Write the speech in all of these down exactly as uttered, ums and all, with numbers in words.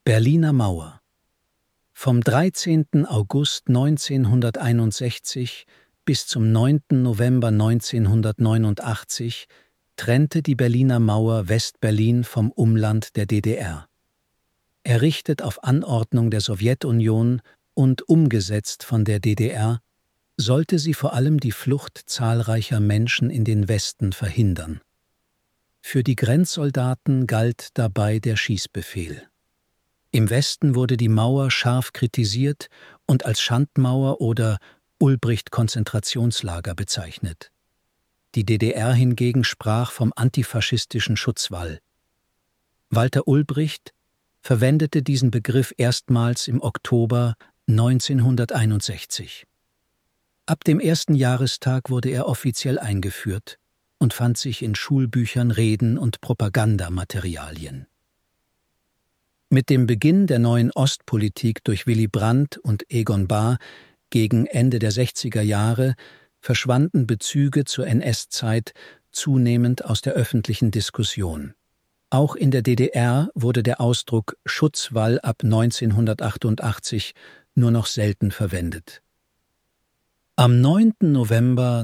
Berliner Mauer. Vom dreizehnten August neunzehnhunderteinundsechzig bis zum neunten November neunzehnhundertneunundachtzig trennte die Berliner Mauer West-Berlin vom Umland der D D R. Errichtet auf Anordnung der Sowjetunion und umgesetzt von der D D R, sollte sie vor allem die Flucht zahlreicher Menschen in den Westen verhindern. Für die Grenzsoldaten galt dabei der Schießbefehl. Im Westen wurde die Mauer scharf kritisiert und als Schandmauer oder Ulbricht-Konzentrationslager bezeichnet. Die D D R hingegen sprach vom antifaschistischen Schutzwall. Walter Ulbricht verwendete diesen Begriff erstmals im Oktober neunzehnhunderteinundsechzig. Ab dem ersten Jahrestag wurde er offiziell eingeführt und fand sich in Schulbüchern, Reden und Propagandamaterialien. Mit dem Beginn der neuen Ostpolitik durch Willy Brandt und Egon Bahr gegen Ende der sechziger Jahre verschwanden Bezüge zur N S-Zeit zunehmend aus der öffentlichen Diskussion. Auch in der D D R wurde der Ausdruck Schutzwall ab neunzehnhundertachtundachtzig nur noch selten verwendet. Am neunten November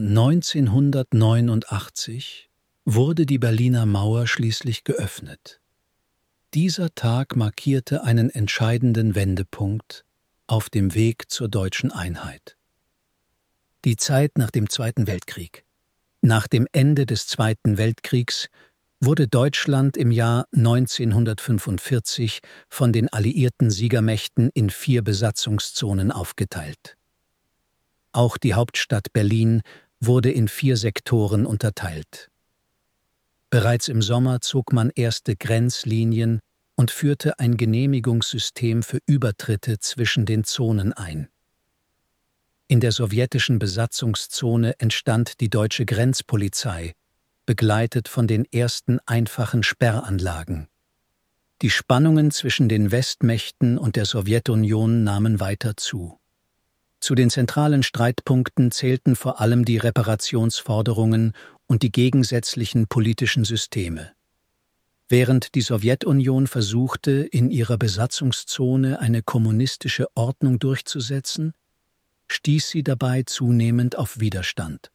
neunzehnhundertneunundachtzig wurde die Berliner Mauer schließlich geöffnet. Dieser Tag markierte einen entscheidenden Wendepunkt auf dem Weg zur deutschen Einheit. Die Zeit nach dem Zweiten Weltkrieg. Nach dem Ende des Zweiten Weltkriegs wurde Deutschland im Jahr neunzehnhundertfünfundvierzig von den alliierten Siegermächten in vier Besatzungszonen aufgeteilt. Auch die Hauptstadt Berlin wurde in vier Sektoren unterteilt. Bereits im Sommer zog man erste Grenzlinien und führte ein Genehmigungssystem für Übertritte zwischen den Zonen ein. In der sowjetischen Besatzungszone entstand die deutsche Grenzpolizei, begleitet von den ersten einfachen Sperranlagen. Die Spannungen zwischen den Westmächten und der Sowjetunion nahmen weiter zu. Zu den zentralen Streitpunkten zählten vor allem die Reparationsforderungen und die gegensätzlichen politischen Systeme. Während die Sowjetunion versuchte, in ihrer Besatzungszone eine kommunistische Ordnung durchzusetzen, stieß sie dabei zunehmend auf Widerstand.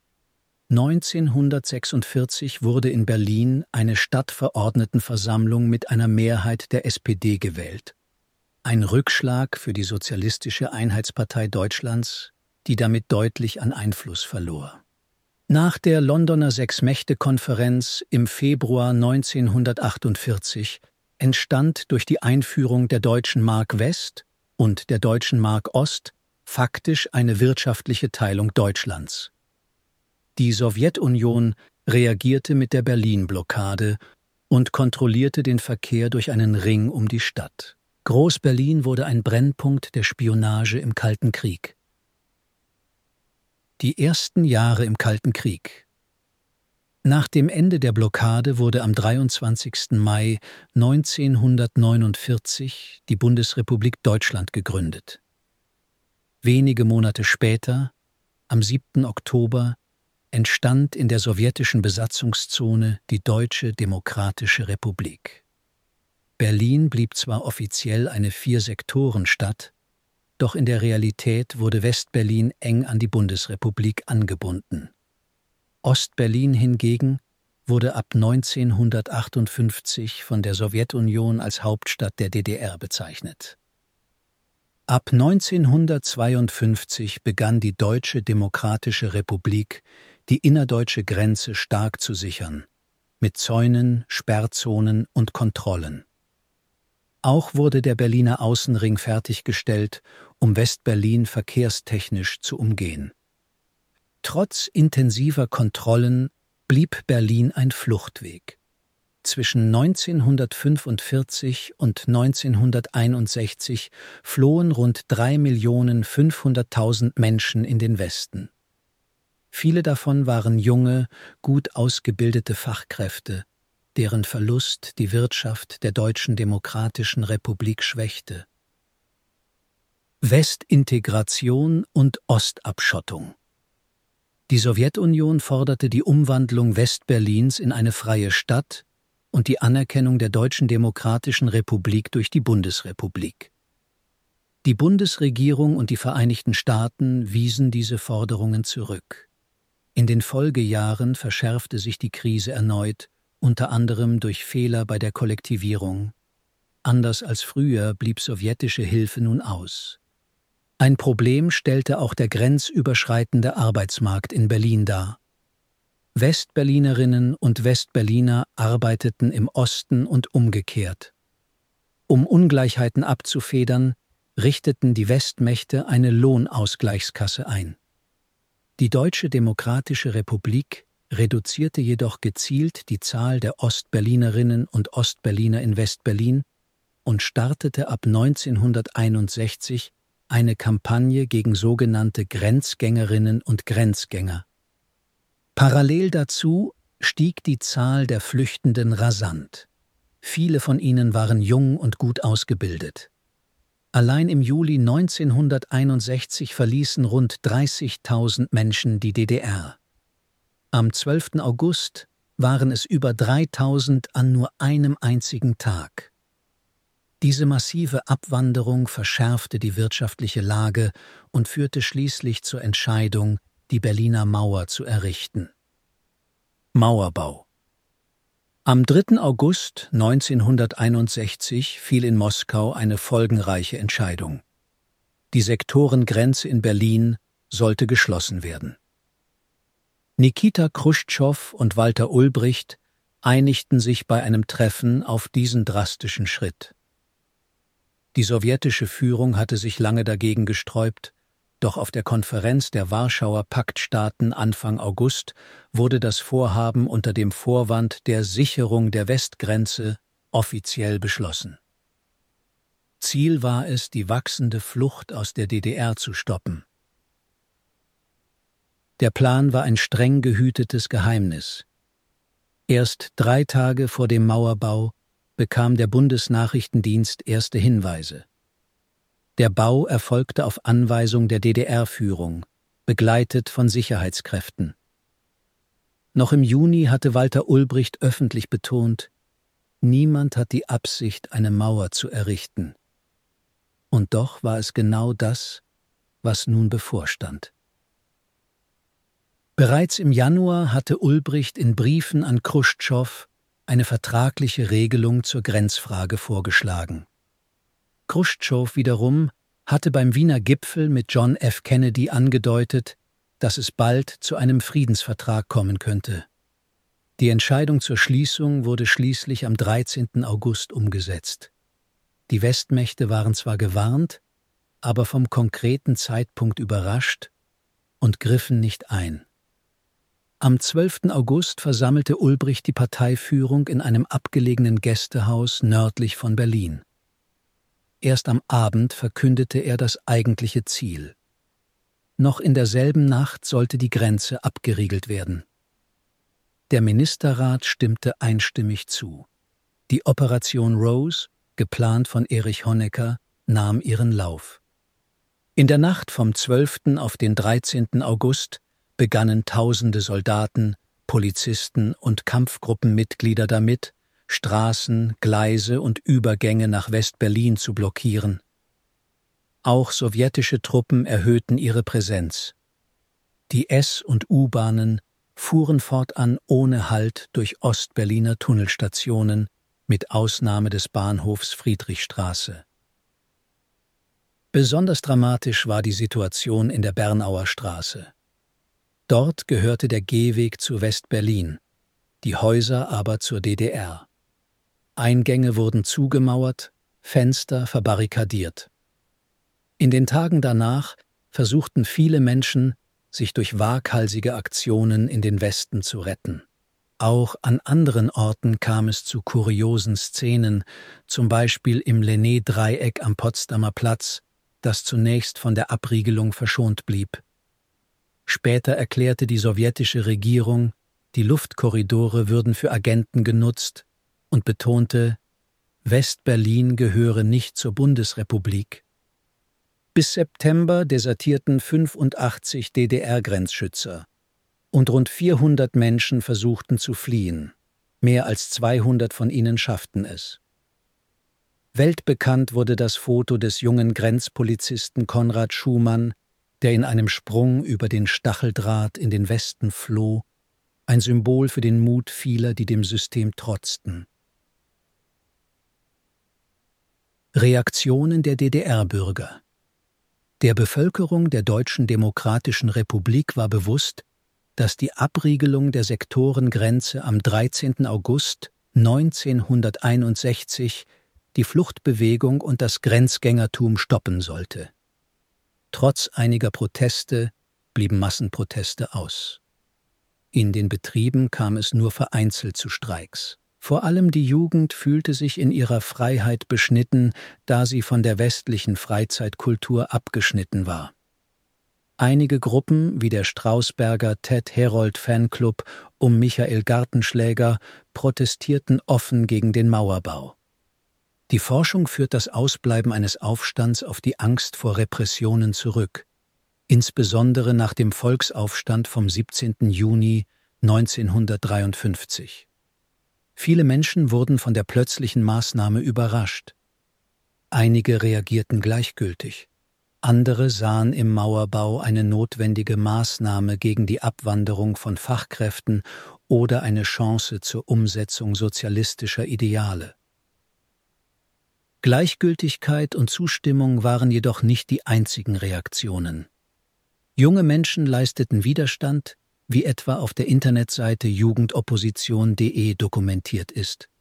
neunzehnhundertsechsundvierzig wurde in Berlin eine Stadtverordnetenversammlung mit einer Mehrheit der S P D gewählt. Ein Rückschlag für die Sozialistische Einheitspartei Deutschlands, die damit deutlich an Einfluss verlor. Nach der Londoner Sechs-Mächte-Konferenz im Februar neunzehnhundertachtundvierzig entstand durch die Einführung der Deutschen Mark West und der Deutschen Mark Ost faktisch eine wirtschaftliche Teilung Deutschlands. Die Sowjetunion reagierte mit der Berlin-Blockade und kontrollierte den Verkehr durch einen Ring um die Stadt. Groß-Berlin wurde ein Brennpunkt der Spionage im Kalten Krieg. Die ersten Jahre im Kalten Krieg. Nach dem Ende der Blockade wurde am dreiundzwanzigsten Mai neunzehnhundertneunundvierzig die Bundesrepublik Deutschland gegründet. Wenige Monate später, am siebten Oktober, entstand in der sowjetischen Besatzungszone die Deutsche Demokratische Republik. Berlin blieb zwar offiziell eine Vier-Sektoren-Stadt, doch in der Realität wurde West-Berlin eng an die Bundesrepublik angebunden. Ost-Berlin hingegen wurde ab neunzehnhundertachtundfünfzig von der Sowjetunion als Hauptstadt der D D R bezeichnet. Ab neunzehnhundertzweiundfünfzig begann die Deutsche Demokratische Republik, die innerdeutsche Grenze stark zu sichern, mit Zäunen, Sperrzonen und Kontrollen. Auch wurde der Berliner Außenring fertiggestellt, um West-Berlin verkehrstechnisch zu umgehen. Trotz intensiver Kontrollen blieb Berlin ein Fluchtweg. Zwischen neunzehnhundertfünfundvierzig und neunzehnhunderteinundsechzig flohen rund drei Millionen fünfhunderttausend Menschen in den Westen. Viele davon waren junge, gut ausgebildete Fachkräfte, deren Verlust die Wirtschaft der Deutschen Demokratischen Republik schwächte. Westintegration und Ostabschottung. Die Sowjetunion forderte die Umwandlung Westberlins in eine freie Stadt und die Anerkennung der Deutschen Demokratischen Republik durch die Bundesrepublik. Die Bundesregierung und die Vereinigten Staaten wiesen diese Forderungen zurück. In den Folgejahren verschärfte sich die Krise erneut, unter anderem durch Fehler bei der Kollektivierung. Anders als früher blieb sowjetische Hilfe nun aus. Ein Problem stellte auch der grenzüberschreitende Arbeitsmarkt in Berlin dar. Westberlinerinnen und Westberliner arbeiteten im Osten und umgekehrt. Um Ungleichheiten abzufedern, richteten die Westmächte eine Lohnausgleichskasse ein. Die Deutsche Demokratische Republik reduzierte jedoch gezielt die Zahl der Ostberlinerinnen und Ostberliner in Westberlin und startete ab neunzehnhunderteinundsechzig eine Kampagne gegen sogenannte Grenzgängerinnen und Grenzgänger. Parallel dazu stieg die Zahl der Flüchtenden rasant. Viele von ihnen waren jung und gut ausgebildet. Allein im Juli neunzehnhunderteinundsechzig verließen rund dreißigtausend Menschen die D D R. Am zwölften August waren es über dreitausend an nur einem einzigen Tag. Diese massive Abwanderung verschärfte die wirtschaftliche Lage und führte schließlich zur Entscheidung, die Berliner Mauer zu errichten. Mauerbau. Am dritten August neunzehnhunderteinundsechzig fiel in Moskau eine folgenreiche Entscheidung. Die Sektorengrenze in Berlin sollte geschlossen werden. Nikita Chruschtschow und Walter Ulbricht einigten sich bei einem Treffen auf diesen drastischen Schritt. Die sowjetische Führung hatte sich lange dagegen gesträubt, doch auf der Konferenz der Warschauer Paktstaaten Anfang August wurde das Vorhaben unter dem Vorwand der Sicherung der Westgrenze offiziell beschlossen. Ziel war es, die wachsende Flucht aus der D D R zu stoppen. Der Plan war ein streng gehütetes Geheimnis. Erst drei Tage vor dem Mauerbau bekam der Bundesnachrichtendienst erste Hinweise. Der Bau erfolgte auf Anweisung der D D R-Führung, begleitet von Sicherheitskräften. Noch im Juni hatte Walter Ulbricht öffentlich betont, niemand hat die Absicht, eine Mauer zu errichten. Und doch war es genau das, was nun bevorstand. Bereits im Januar hatte Ulbricht in Briefen an Chruschtschow eine vertragliche Regelung zur Grenzfrage vorgeschlagen. Chruschtschow wiederum hatte beim Wiener Gipfel mit John F. Kennedy angedeutet, dass es bald zu einem Friedensvertrag kommen könnte. Die Entscheidung zur Schließung wurde schließlich am dreizehnten August umgesetzt. Die Westmächte waren zwar gewarnt, aber vom konkreten Zeitpunkt überrascht und griffen nicht ein. Am zwölften August versammelte Ulbricht die Parteiführung in einem abgelegenen Gästehaus nördlich von Berlin. Erst am Abend verkündete er das eigentliche Ziel. Noch in derselben Nacht sollte die Grenze abgeriegelt werden. Der Ministerrat stimmte einstimmig zu. Die Operation Rose, geplant von Erich Honecker, nahm ihren Lauf. In der Nacht vom zwölften auf den dreizehnten August begannen tausende Soldaten, Polizisten und Kampfgruppenmitglieder damit, Straßen, Gleise und Übergänge nach West-Berlin zu blockieren. Auch sowjetische Truppen erhöhten ihre Präsenz. Die S- und U-Bahnen fuhren fortan ohne Halt durch Ostberliner Tunnelstationen, mit Ausnahme des Bahnhofs Friedrichstraße. Besonders dramatisch war die Situation in der Bernauer Straße. Dort gehörte der Gehweg zu West-Berlin, die Häuser aber zur D D R. Eingänge wurden zugemauert, Fenster verbarrikadiert. In den Tagen danach versuchten viele Menschen, sich durch waghalsige Aktionen in den Westen zu retten. Auch an anderen Orten kam es zu kuriosen Szenen, zum Beispiel im Lenné-Dreieck am Potsdamer Platz, das zunächst von der Abriegelung verschont blieb. Später erklärte die sowjetische Regierung, die Luftkorridore würden für Agenten genutzt und betonte, West-Berlin gehöre nicht zur Bundesrepublik. Bis September desertierten fünfundachtzig D D R-Grenzschützer und rund vierhundert Menschen versuchten zu fliehen. Mehr als zweihundert von ihnen schafften es. Weltbekannt wurde das Foto des jungen Grenzpolizisten Konrad Schumann, der in einem Sprung über den Stacheldraht in den Westen floh, ein Symbol für den Mut vieler, die dem System trotzten. Reaktionen der D D R-Bürger. Der Bevölkerung der Deutschen Demokratischen Republik war bewusst, dass die Abriegelung der Sektorengrenze am dreizehnten August neunzehnhunderteinundsechzig die Fluchtbewegung und das Grenzgängertum stoppen sollte. Trotz einiger Proteste blieben Massenproteste aus. In den Betrieben kam es nur vereinzelt zu Streiks. Vor allem die Jugend fühlte sich in ihrer Freiheit beschnitten, da sie von der westlichen Freizeitkultur abgeschnitten war. Einige Gruppen, wie der Strausberger Ted Herold Fanclub um Michael Gartenschläger, protestierten offen gegen den Mauerbau. Die Forschung führt das Ausbleiben eines Aufstands auf die Angst vor Repressionen zurück, insbesondere nach dem Volksaufstand vom siebzehnten Juni neunzehnhundertdreiundfünfzig. Viele Menschen wurden von der plötzlichen Maßnahme überrascht. Einige reagierten gleichgültig. Andere sahen im Mauerbau eine notwendige Maßnahme gegen die Abwanderung von Fachkräften oder eine Chance zur Umsetzung sozialistischer Ideale. Gleichgültigkeit und Zustimmung waren jedoch nicht die einzigen Reaktionen. Junge Menschen leisteten Widerstand, wie etwa auf der Internetseite jugendopposition punkt de dokumentiert ist.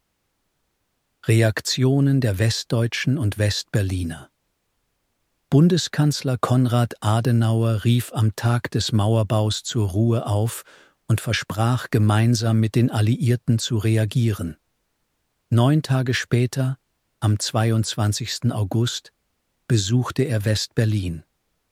Reaktionen der Westdeutschen und Westberliner. Bundeskanzler Konrad Adenauer rief am Tag des Mauerbaus zur Ruhe auf und versprach, gemeinsam mit den Alliierten zu reagieren. Neun Tage später, am zweiundzwanzigsten August, besuchte er West-Berlin.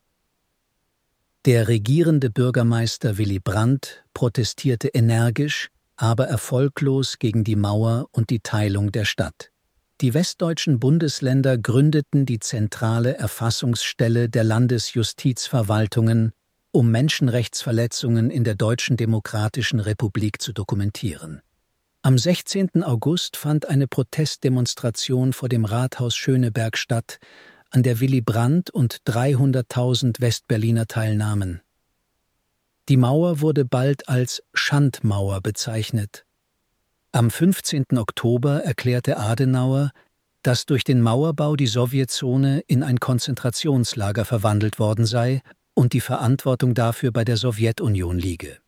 Der regierende Bürgermeister Willy Brandt protestierte energisch, aber erfolglos gegen die Mauer und die Teilung der Stadt. Die westdeutschen Bundesländer gründeten die zentrale Erfassungsstelle der Landesjustizverwaltungen, um Menschenrechtsverletzungen in der Deutschen Demokratischen Republik zu dokumentieren. Am sechzehnten August fand eine Protestdemonstration vor dem Rathaus Schöneberg statt, an der Willy Brandt und dreihunderttausend Westberliner teilnahmen. Die Mauer wurde bald als Schandmauer bezeichnet. Am fünfzehnten Oktober erklärte Adenauer, dass durch den Mauerbau die Sowjetzone in ein Konzentrationslager verwandelt worden sei und die Verantwortung dafür bei der Sowjetunion liege.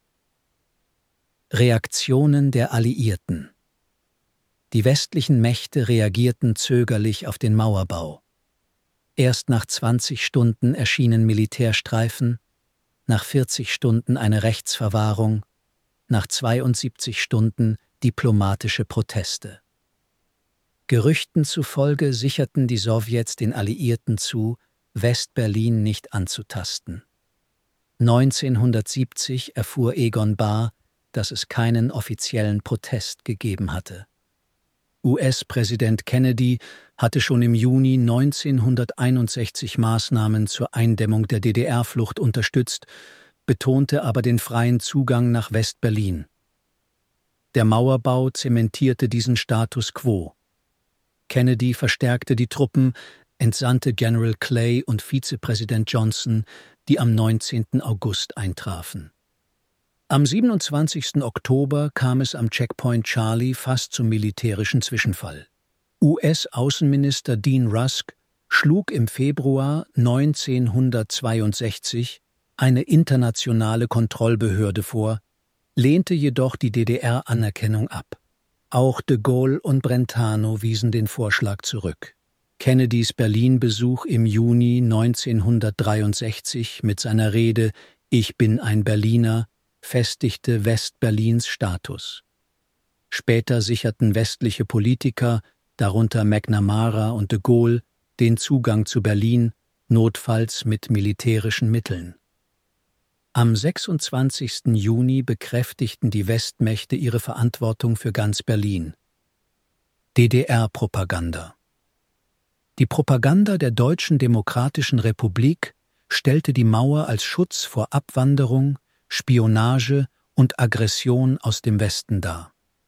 Reaktionen der Alliierten. Die westlichen Mächte reagierten zögerlich auf den Mauerbau. Erst nach zwanzig Stunden erschienen Militärstreifen, nach vierzig Stunden eine Rechtsverwahrung, nach zweiundsiebzig Stunden diplomatische Proteste. Gerüchten zufolge sicherten die Sowjets den Alliierten zu, West-Berlin nicht anzutasten. neunzehnhundertsiebzig erfuhr Egon Bahr, dass es keinen offiziellen Protest gegeben hatte. U S-Präsident Kennedy hatte schon im Juni neunzehnhunderteinundsechzig Maßnahmen zur Eindämmung der D D R-Flucht unterstützt, betonte aber den freien Zugang nach West-Berlin. Der Mauerbau zementierte diesen Status quo. Kennedy verstärkte die Truppen, entsandte General Clay und Vizepräsident Johnson, die am neunzehnten August eintrafen. Am siebenundzwanzigsten Oktober kam es am Checkpoint Charlie fast zum militärischen Zwischenfall. U S-Außenminister Dean Rusk schlug im Februar neunzehnhundertzweiundsechzig eine internationale Kontrollbehörde vor, lehnte jedoch die D D R-Anerkennung ab. Auch de Gaulle und Brentano wiesen den Vorschlag zurück. Kennedys Berlin-Besuch im Juni neunzehnhundertdreiundsechzig mit seiner Rede »Ich bin ein Berliner« festigte West-Berlins Status. Später sicherten westliche Politiker, darunter McNamara und de Gaulle, den Zugang zu Berlin, notfalls mit militärischen Mitteln. Am sechsundzwanzigsten Juni bekräftigten die Westmächte ihre Verantwortung für ganz Berlin. D D R-Propaganda. Die Propaganda der Deutschen Demokratischen Republik stellte die Mauer als Schutz vor Abwanderung, Spionage und Aggression aus dem Westen dar.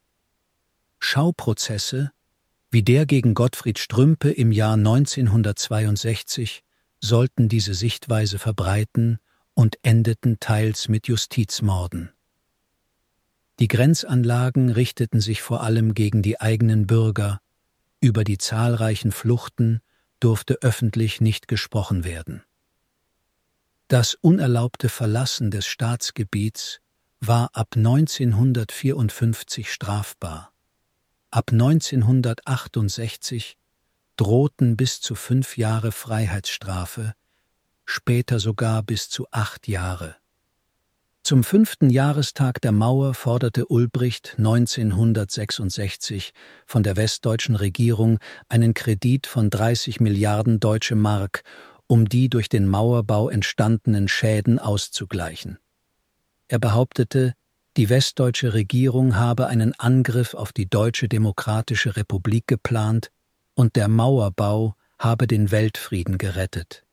Schauprozesse, wie der gegen Gottfried Strümpe im Jahr neunzehnhundertzweiundsechzig, sollten diese Sichtweise verbreiten und endeten teils mit Justizmorden. Die Grenzanlagen richteten sich vor allem gegen die eigenen Bürger, über die zahlreichen Fluchten durfte öffentlich nicht gesprochen werden. Das unerlaubte Verlassen des Staatsgebiets war ab neunzehnhundertvierundfünfzig strafbar. Ab neunzehnhundertachtundsechzig drohten bis zu fünf Jahre Freiheitsstrafe, später sogar bis zu acht Jahre. Zum fünften Jahrestag der Mauer forderte Ulbricht neunzehnhundertsechsundsechzig von der westdeutschen Regierung einen Kredit von dreißig Milliarden Deutsche Mark, um die durch den Mauerbau entstandenen Schäden auszugleichen. Er behauptete, die westdeutsche Regierung habe einen Angriff auf die Deutsche Demokratische Republik geplant und der Mauerbau habe den Weltfrieden gerettet.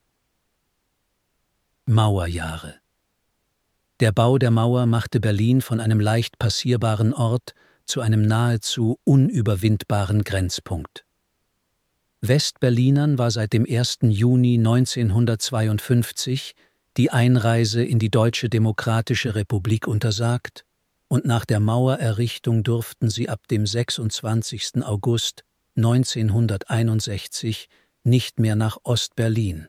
Mauerjahre. Der Bau der Mauer machte Berlin von einem leicht passierbaren Ort zu einem nahezu unüberwindbaren Grenzpunkt. Westberlinern war seit dem ersten Juni neunzehnhundertzweiundfünfzig die Einreise in die Deutsche Demokratische Republik untersagt und nach der Mauererrichtung durften sie ab dem sechsundzwanzigsten August neunzehnhunderteinundsechzig nicht mehr nach Ost-Berlin.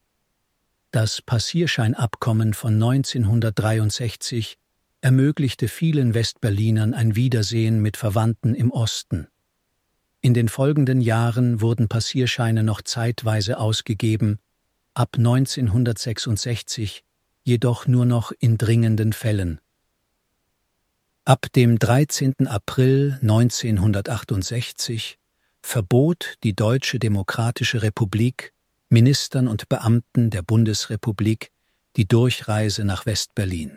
Das Passierscheinabkommen von neunzehnhundertdreiundsechzig ermöglichte vielen Westberlinern ein Wiedersehen mit Verwandten im Osten. In den folgenden Jahren wurden Passierscheine noch zeitweise ausgegeben, ab neunzehnhundertsechsundsechzig jedoch nur noch in dringenden Fällen. Ab dem dreizehnten April neunzehnhundertachtundsechzig verbot die Deutsche Demokratische Republik Ministern und Beamten der Bundesrepublik die Durchreise nach Westberlin.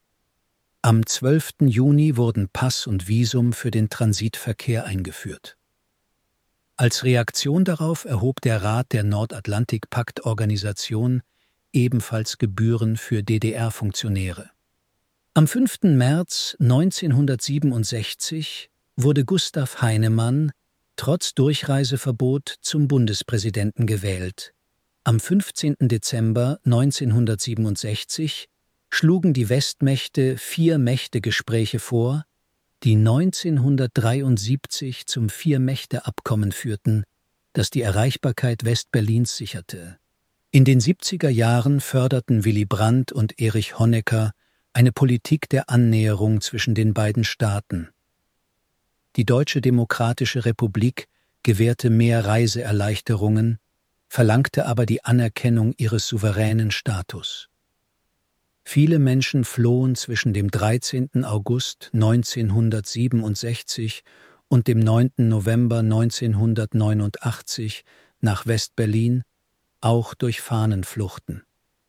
Am zwölften Juni wurden Pass und Visum für den Transitverkehr eingeführt. Als Reaktion darauf erhob der Rat der Nordatlantik-Pakt-Organisation ebenfalls Gebühren für D D R-Funktionäre. Am fünften März neunzehnhundertsiebenundsechzig wurde Gustav Heinemann trotz Durchreiseverbot zum Bundespräsidenten gewählt. Am fünfzehnten Dezember neunzehnhundertsiebenundsechzig schlugen die Westmächte vier Mächtegespräche vor, die neunzehnhundertdreiundsiebzig zum Vier-Mächte-Abkommen führten, das die Erreichbarkeit Westberlins sicherte. In den siebziger Jahren förderten Willy Brandt und Erich Honecker eine Politik der Annäherung zwischen den beiden Staaten. Die Deutsche Demokratische Republik gewährte mehr Reiseerleichterungen, verlangte aber die Anerkennung ihres souveränen Status. Viele Menschen flohen zwischen dem dreizehnten August neunzehnhundertsiebenundsechzig und dem neunten November neunzehnhundertneunundachtzig nach Westberlin, auch durch Fahnenfluchten.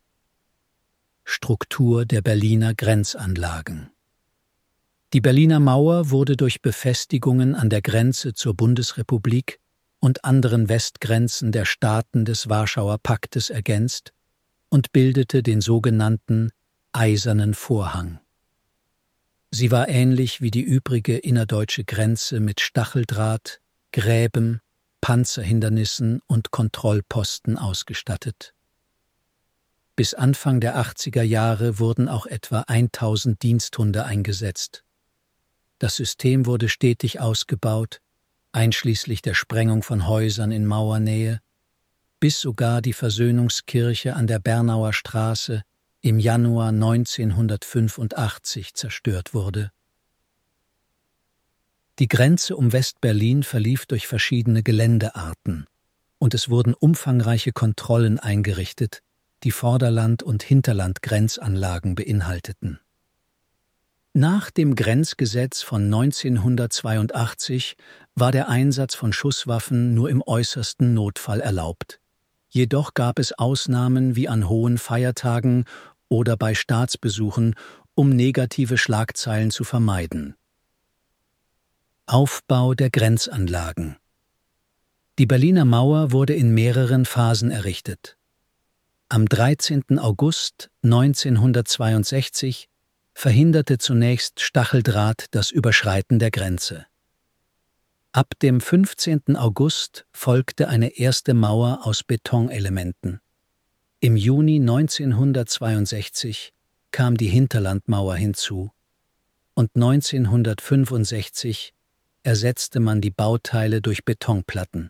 Struktur der Berliner Grenzanlagen. Die Berliner Mauer wurde durch Befestigungen an der Grenze zur Bundesrepublik und anderen Westgrenzen der Staaten des Warschauer Paktes ergänzt und bildete den sogenannten Eisernen Vorhang. Sie war ähnlich wie die übrige innerdeutsche Grenze mit Stacheldraht, Gräben, Panzerhindernissen und Kontrollposten ausgestattet. Bis Anfang der achtziger Jahre wurden auch etwa tausend Diensthunde eingesetzt. Das System wurde stetig ausgebaut, einschließlich der Sprengung von Häusern in Mauernähe, bis sogar die Versöhnungskirche an der Bernauer Straße im Januar neunzehnhundertfünfundachtzig zerstört wurde. Die Grenze um Westberlin verlief durch verschiedene Geländearten und es wurden umfangreiche Kontrollen eingerichtet, die Vorderland- und Hinterlandgrenzanlagen beinhalteten. Nach dem Grenzgesetz von neunzehnhundertzweiundachtzig war der Einsatz von Schusswaffen nur im äußersten Notfall erlaubt. Jedoch gab es Ausnahmen wie an hohen Feiertagen oder bei Staatsbesuchen, um negative Schlagzeilen zu vermeiden. Aufbau der Grenzanlagen. Die Berliner Mauer wurde in mehreren Phasen errichtet. Am dreizehnten August neunzehnhundertzweiundsechzig verhinderte zunächst Stacheldraht das Überschreiten der Grenze. Ab dem fünfzehnten August folgte eine erste Mauer aus Betonelementen. Im Juni neunzehnhundertzweiundsechzig kam die Hinterlandmauer hinzu und neunzehnhundertfünfundsechzig ersetzte man die Bauteile durch Betonplatten.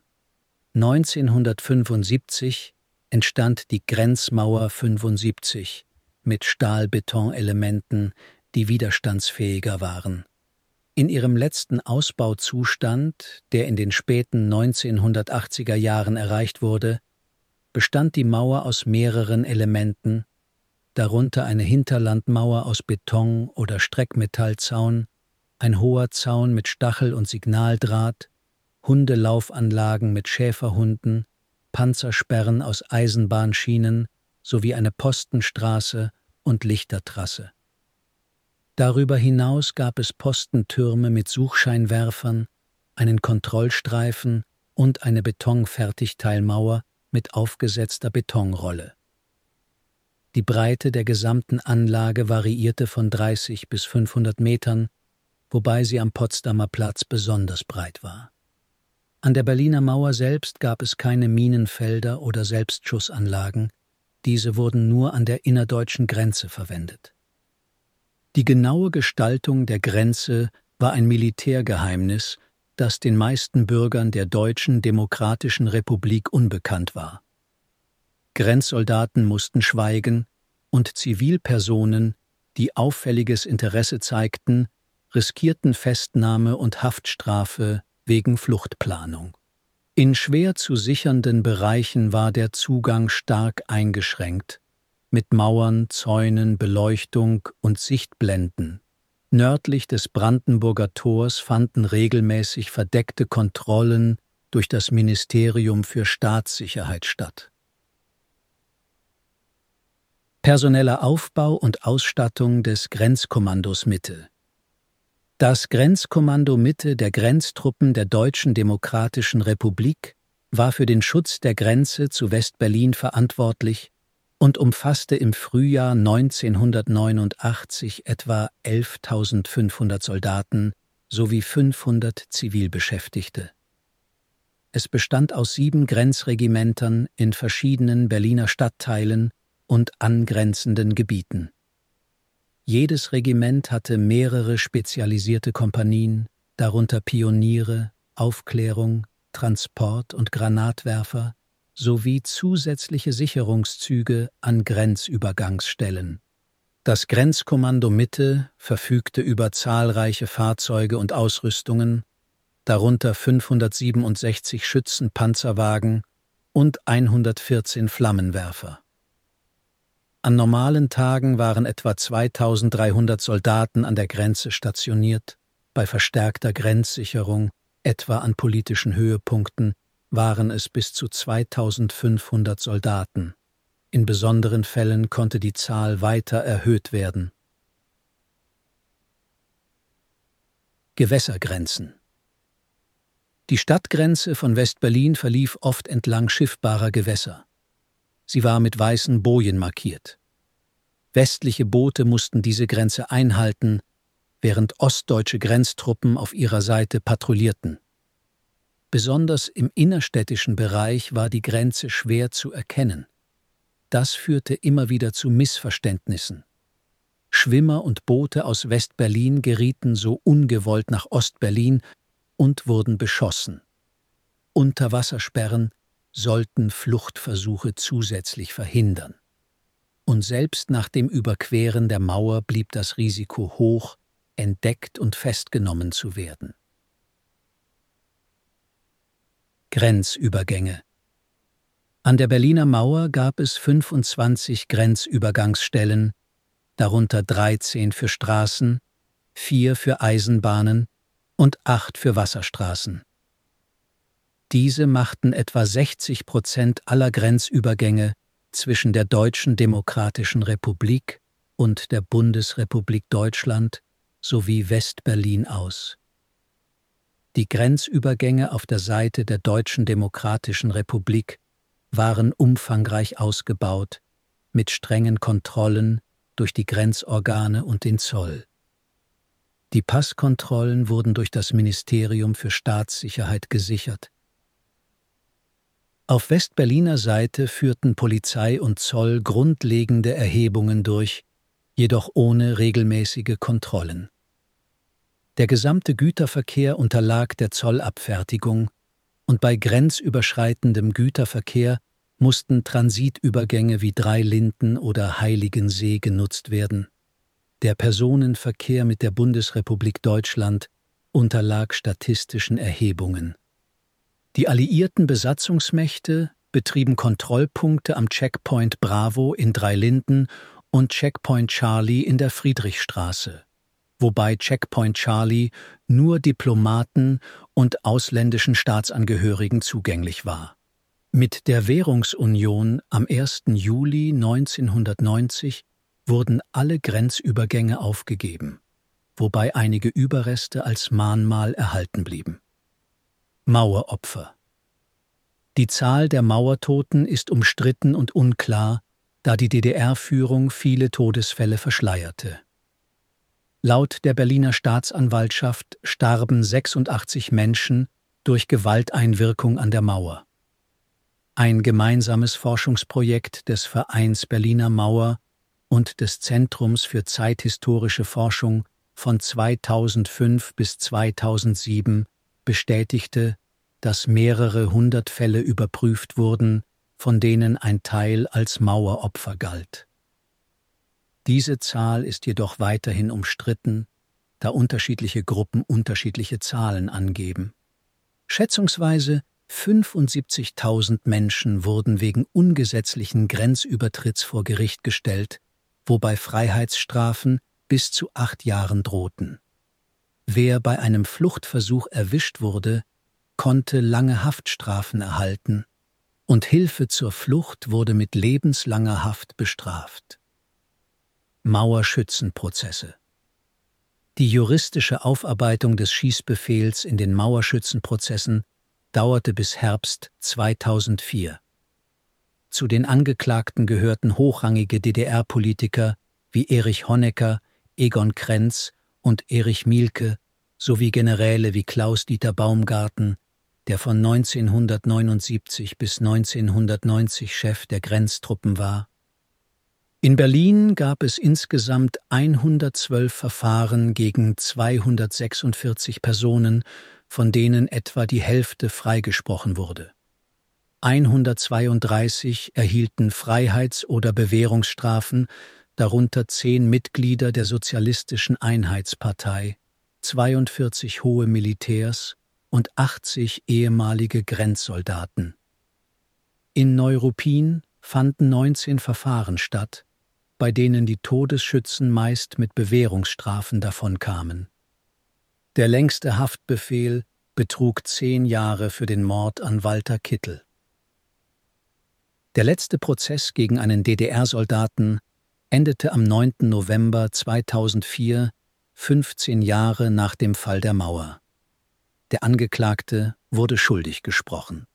neunzehnhundertfünfundsiebzig entstand die Grenzmauer fünfundsiebzig mit Stahlbetonelementen, die widerstandsfähiger waren. In ihrem letzten Ausbauzustand, der in den späten neunzehnhundertachtziger Jahren erreicht wurde, bestand die Mauer aus mehreren Elementen, darunter eine Hinterlandmauer aus Beton oder Streckmetallzaun, ein hoher Zaun mit Stachel- und Signaldraht, Hundelaufanlagen mit Schäferhunden, Panzersperren aus Eisenbahnschienen sowie eine Postenstraße und Lichtertrasse. Darüber hinaus gab es Postentürme mit Suchscheinwerfern, einen Kontrollstreifen und eine Betonfertigteilmauer mit aufgesetzter Betonrolle. Die Breite der gesamten Anlage variierte von dreißig bis fünfhundert Metern, wobei sie am Potsdamer Platz besonders breit war. An der Berliner Mauer selbst gab es keine Minenfelder oder Selbstschussanlagen, diese wurden nur an der innerdeutschen Grenze verwendet. Die genaue Gestaltung der Grenze war ein Militärgeheimnis, das den meisten Bürgern der Deutschen Demokratischen Republik unbekannt war. Grenzsoldaten mussten schweigen und Zivilpersonen, die auffälliges Interesse zeigten, riskierten Festnahme und Haftstrafe wegen Fluchtplanung. In schwer zu sichernden Bereichen war der Zugang stark eingeschränkt, mit Mauern, Zäunen, Beleuchtung und Sichtblenden. Nördlich des Brandenburger Tors fanden regelmäßig verdeckte Kontrollen durch das Ministerium für Staatssicherheit statt. Personeller Aufbau und Ausstattung des Grenzkommandos Mitte. Das Grenzkommando Mitte der Grenztruppen der Deutschen Demokratischen Republik war für den Schutz der Grenze zu West-Berlin verantwortlich und umfasste im Frühjahr neunzehnhundertneunundachtzig etwa elftausendfünfhundert Soldaten sowie fünfhundert Zivilbeschäftigte. Es bestand aus sieben Grenzregimentern in verschiedenen Berliner Stadtteilen und angrenzenden Gebieten. Jedes Regiment hatte mehrere spezialisierte Kompanien, darunter Pioniere, Aufklärung, Transport- und Granatwerfer, sowie zusätzliche Sicherungszüge an Grenzübergangsstellen. Das Grenzkommando Mitte verfügte über zahlreiche Fahrzeuge und Ausrüstungen, darunter fünfhundertsiebenundsechzig Schützenpanzerwagen und hundertvierzehn Flammenwerfer. An normalen Tagen waren etwa zweitausenddreihundert Soldaten an der Grenze stationiert, bei verstärkter Grenzsicherung, etwa an politischen Höhepunkten, waren es bis zu zweitausendfünfhundert Soldaten. In besonderen Fällen konnte die Zahl weiter erhöht werden. Gewässergrenzen. Die Stadtgrenze von West-Berlin verlief oft entlang schiffbarer Gewässer. Sie war mit weißen Bojen markiert. Westliche Boote mussten diese Grenze einhalten, während ostdeutsche Grenztruppen auf ihrer Seite patrouillierten. Besonders im innerstädtischen Bereich war die Grenze schwer zu erkennen. Das führte immer wieder zu Missverständnissen. Schwimmer und Boote aus West-Berlin gerieten so ungewollt nach Ost-Berlin und wurden beschossen. Unterwassersperren sollten Fluchtversuche zusätzlich verhindern. Und selbst nach dem Überqueren der Mauer blieb das Risiko hoch, entdeckt und festgenommen zu werden. Grenzübergänge. An der Berliner Mauer gab es fünfundzwanzig Grenzübergangsstellen, darunter dreizehn für Straßen, vier für Eisenbahnen und acht für Wasserstraßen. Diese machten etwa sechzig Prozent aller Grenzübergänge zwischen der Deutschen Demokratischen Republik und der Bundesrepublik Deutschland sowie West-Berlin aus. Die Grenzübergänge auf der Seite der Deutschen Demokratischen Republik waren umfangreich ausgebaut, mit strengen Kontrollen durch die Grenzorgane und den Zoll. Die Passkontrollen wurden durch das Ministerium für Staatssicherheit gesichert. Auf Westberliner Seite führten Polizei und Zoll grundlegende Erhebungen durch, jedoch ohne regelmäßige Kontrollen. Der gesamte Güterverkehr unterlag der Zollabfertigung, und bei grenzüberschreitendem Güterverkehr mussten Transitübergänge wie Dreilinden oder Heiligensee genutzt werden. Der Personenverkehr mit der Bundesrepublik Deutschland unterlag statistischen Erhebungen. Die alliierten Besatzungsmächte betrieben Kontrollpunkte am Checkpoint Bravo in Dreilinden und Checkpoint Charlie in der Friedrichstraße, wobei Checkpoint Charlie nur Diplomaten und ausländischen Staatsangehörigen zugänglich war. Mit der Währungsunion am ersten Juli neunzehnhundertneunzig wurden alle Grenzübergänge aufgegeben, wobei einige Überreste als Mahnmal erhalten blieben. Maueropfer. Die Zahl der Mauertoten ist umstritten und unklar, da die D D R-Führung viele Todesfälle verschleierte. Laut der Berliner Staatsanwaltschaft starben sechsundachtzig Menschen durch Gewalteinwirkung an der Mauer. Ein gemeinsames Forschungsprojekt des Vereins Berliner Mauer und des Zentrums für zeithistorische Forschung von zweitausendfünf bis zweitausendsieben bestätigte, dass mehrere hundert Fälle überprüft wurden, von denen ein Teil als Maueropfer galt. Diese Zahl ist jedoch weiterhin umstritten, da unterschiedliche Gruppen unterschiedliche Zahlen angeben. Schätzungsweise fünfundsiebzigtausend Menschen wurden wegen ungesetzlichen Grenzübertritts vor Gericht gestellt, wobei Freiheitsstrafen bis zu acht Jahren drohten. Wer bei einem Fluchtversuch erwischt wurde, konnte lange Haftstrafen erhalten, und Hilfe zur Flucht wurde mit lebenslanger Haft bestraft. Mauerschützenprozesse. Die juristische Aufarbeitung des Schießbefehls in den Mauerschützenprozessen dauerte bis Herbst zweitausendvier. Zu den Angeklagten gehörten hochrangige D D R-Politiker wie Erich Honecker, Egon Krenz und Erich Mielke sowie Generäle wie Klaus-Dieter Baumgarten, der von neunzehnhundertneunundsiebzig bis neunzehnhundertneunzig Chef der Grenztruppen war. In Berlin gab es insgesamt hundertzwölf Verfahren gegen zweihundertsechsundvierzig Personen, von denen etwa die Hälfte freigesprochen wurde. hundertzweiunddreißig erhielten Freiheits- oder Bewährungsstrafen, darunter zehn Mitglieder der Sozialistischen Einheitspartei, zweiundvierzig hohe Militärs und achtzig ehemalige Grenzsoldaten. In Neuruppin fanden neunzehn Verfahren statt, bei denen die Todesschützen meist mit Bewährungsstrafen davonkamen. Der längste Haftbefehl betrug zehn Jahre für den Mord an Walter Kittel. Der letzte Prozess gegen einen D D R-Soldaten endete am neunten November zweitausendvier, fünfzehn Jahre nach dem Fall der Mauer. Der Angeklagte wurde schuldig gesprochen.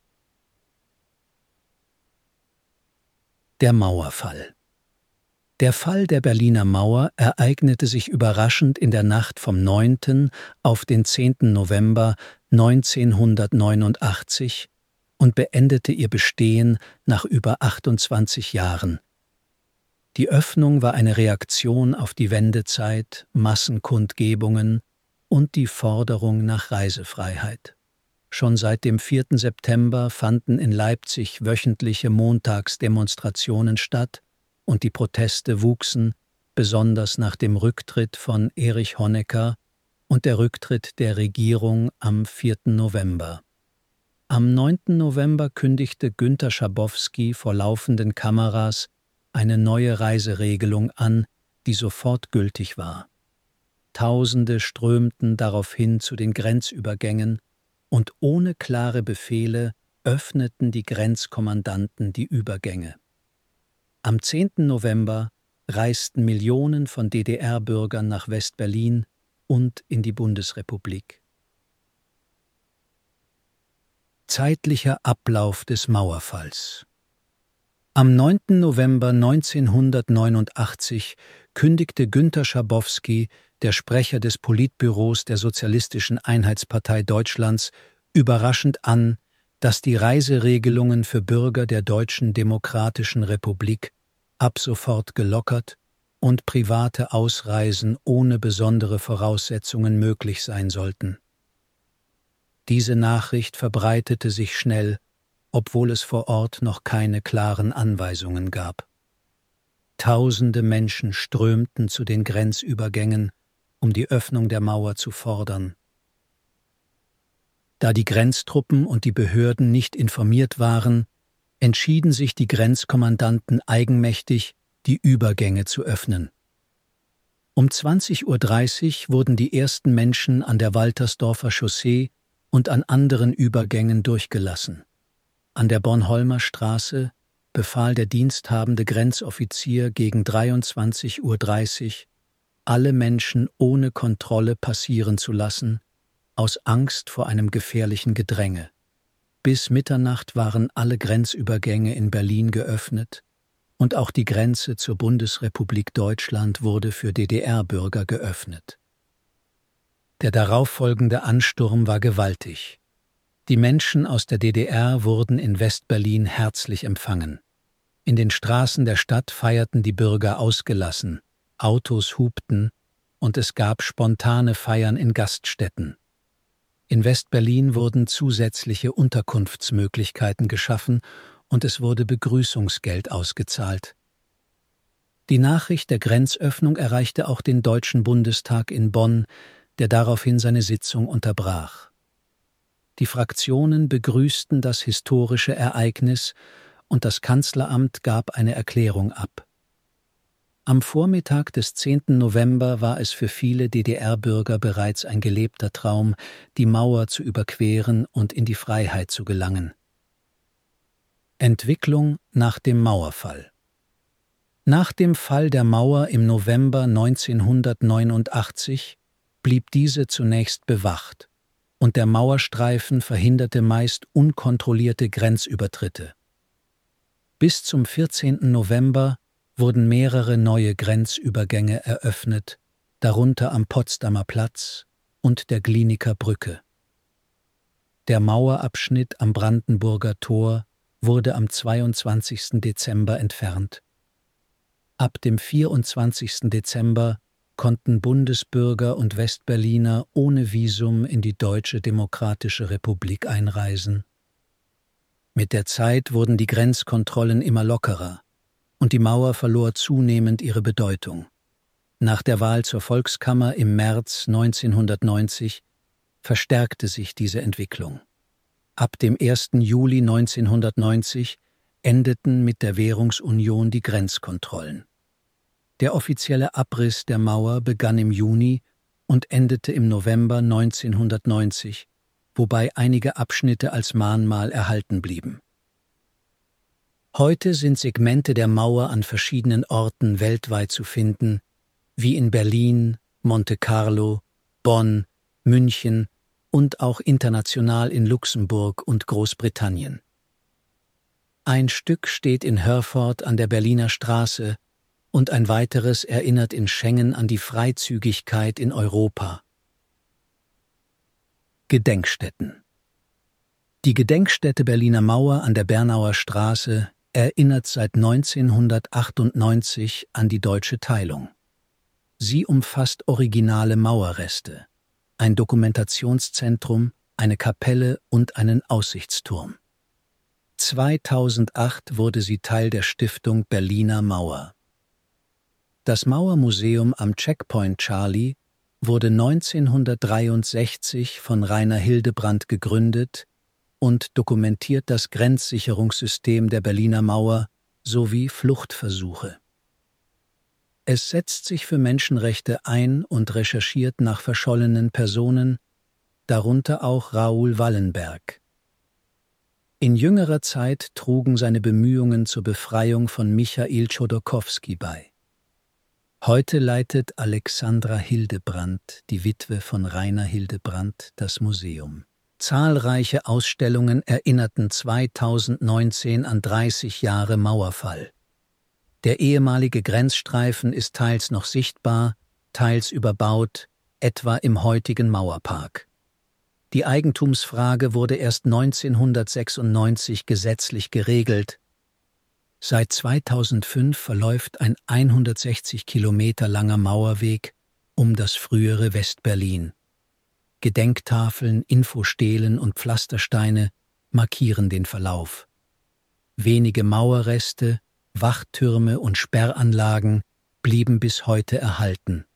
Der Mauerfall. Der Fall der Berliner Mauer ereignete sich überraschend in der Nacht vom neunten auf den zehnten November neunzehnhundertneunundachtzig und beendete ihr Bestehen nach über achtundzwanzig Jahren. Die Öffnung war eine Reaktion auf die Wendezeit, Massenkundgebungen und die Forderung nach Reisefreiheit. Schon seit dem vierten September fanden in Leipzig wöchentliche Montagsdemonstrationen statt und die Proteste wuchsen, besonders nach dem Rücktritt von Erich Honecker und der Rücktritt der Regierung am vierten November. Am neunten November kündigte Günter Schabowski vor laufenden Kameras eine neue Reiseregelung an, die sofort gültig war. Tausende strömten daraufhin zu den Grenzübergängen und ohne klare Befehle öffneten die Grenzkommandanten die Übergänge. Am zehnten November reisten Millionen von D D R-Bürgern nach West-Berlin und in die Bundesrepublik. Zeitlicher Ablauf des Mauerfalls. Am neunten November neunzehnhundertneunundachtzig kündigte Günter Schabowski, der Sprecher des Politbüros der Sozialistischen Einheitspartei Deutschlands, überraschend an, dass die Reiseregelungen für Bürger der Deutschen Demokratischen Republik ab sofort gelockert und private Ausreisen ohne besondere Voraussetzungen möglich sein sollten. Diese Nachricht verbreitete sich schnell, obwohl es vor Ort noch keine klaren Anweisungen gab. Tausende Menschen strömten zu den Grenzübergängen, um die Öffnung der Mauer zu fordern. Da die Grenztruppen und die Behörden nicht informiert waren, entschieden sich die Grenzkommandanten eigenmächtig, die Übergänge zu öffnen. Um zwanzig Uhr dreißig wurden die ersten Menschen an der Waltersdorfer Chaussee und an anderen Übergängen durchgelassen. An der Bornholmer Straße befahl der diensthabende Grenzoffizier gegen dreiundzwanzig Uhr dreißig, alle Menschen ohne Kontrolle passieren zu lassen, aus Angst vor einem gefährlichen Gedränge. Bis Mitternacht waren alle Grenzübergänge in Berlin geöffnet und auch die Grenze zur Bundesrepublik Deutschland wurde für D D R-Bürger geöffnet. Der darauffolgende Ansturm war gewaltig. Die Menschen aus der D D R wurden in West-Berlin herzlich empfangen. In den Straßen der Stadt feierten die Bürger ausgelassen, Autos hupten und es gab spontane Feiern in Gaststätten. In West-Berlin wurden zusätzliche Unterkunftsmöglichkeiten geschaffen und es wurde Begrüßungsgeld ausgezahlt. Die Nachricht der Grenzöffnung erreichte auch den Deutschen Bundestag in Bonn, der daraufhin seine Sitzung unterbrach. Die Fraktionen begrüßten das historische Ereignis und das Kanzleramt gab eine Erklärung ab. Am Vormittag des zehnten November war es für viele D D R-Bürger bereits ein gelebter Traum, die Mauer zu überqueren und in die Freiheit zu gelangen. Entwicklung nach dem Mauerfall. Nach dem Fall der Mauer im November neunzehnhundertneunundachtzig blieb diese zunächst bewacht und der Mauerstreifen verhinderte meist unkontrollierte Grenzübertritte. Bis zum vierzehnten November wurden mehrere neue Grenzübergänge eröffnet, darunter am Potsdamer Platz und der Glienicker Brücke. Der Mauerabschnitt am Brandenburger Tor wurde am zweiundzwanzigsten Dezember entfernt. Ab dem vierundzwanzigsten Dezember konnten Bundesbürger und Westberliner ohne Visum in die Deutsche Demokratische Republik einreisen. Mit der Zeit wurden die Grenzkontrollen immer lockerer und die Mauer verlor zunehmend ihre Bedeutung. Nach der Wahl zur Volkskammer im März neunzehnhundertneunzig verstärkte sich diese Entwicklung. Ab dem ersten Juli neunzehnhundertneunzig endeten mit der Währungsunion die Grenzkontrollen. Der offizielle Abriss der Mauer begann im Juni und endete im November neunzehnhundertneunzig, wobei einige Abschnitte als Mahnmal erhalten blieben. Heute sind Segmente der Mauer an verschiedenen Orten weltweit zu finden, wie in Berlin, Monte Carlo, Bonn, München und auch international in Luxemburg und Großbritannien. Ein Stück steht in Herford an der Berliner Straße und ein weiteres erinnert in Schengen an die Freizügigkeit in Europa. Gedenkstätten. Die Gedenkstätte Berliner Mauer an der Bernauer Straße erinnert seit neunzehnhundertachtundneunzig an die deutsche Teilung. Sie umfasst originale Mauerreste, ein Dokumentationszentrum, eine Kapelle und einen Aussichtsturm. zweitausendacht wurde sie Teil der Stiftung Berliner Mauer. Das Mauermuseum am Checkpoint Charlie wurde neunzehnhundertdreiundsechzig von Rainer Hildebrand gegründet und dokumentiert das Grenzsicherungssystem der Berliner Mauer sowie Fluchtversuche. Es setzt sich für Menschenrechte ein und recherchiert nach verschollenen Personen, darunter auch Raoul Wallenberg. In jüngerer Zeit trugen seine Bemühungen zur Befreiung von Michail Chodorkowski bei. Heute leitet Alexandra Hildebrand, die Witwe von Rainer Hildebrand, das Museum. Zahlreiche Ausstellungen erinnerten zweitausendneunzehn an dreißig Jahre Mauerfall. Der ehemalige Grenzstreifen ist teils noch sichtbar, teils überbaut, etwa im heutigen Mauerpark. Die Eigentumsfrage wurde erst neunzehnhundertsechsundneunzig gesetzlich geregelt. Seit zweitausendfünf verläuft ein hundertsechzig Kilometer langer Mauerweg um das frühere Westberlin. Gedenktafeln, Infostelen und Pflastersteine markieren den Verlauf. Wenige Mauerreste, Wachtürme und Sperranlagen blieben bis heute erhalten.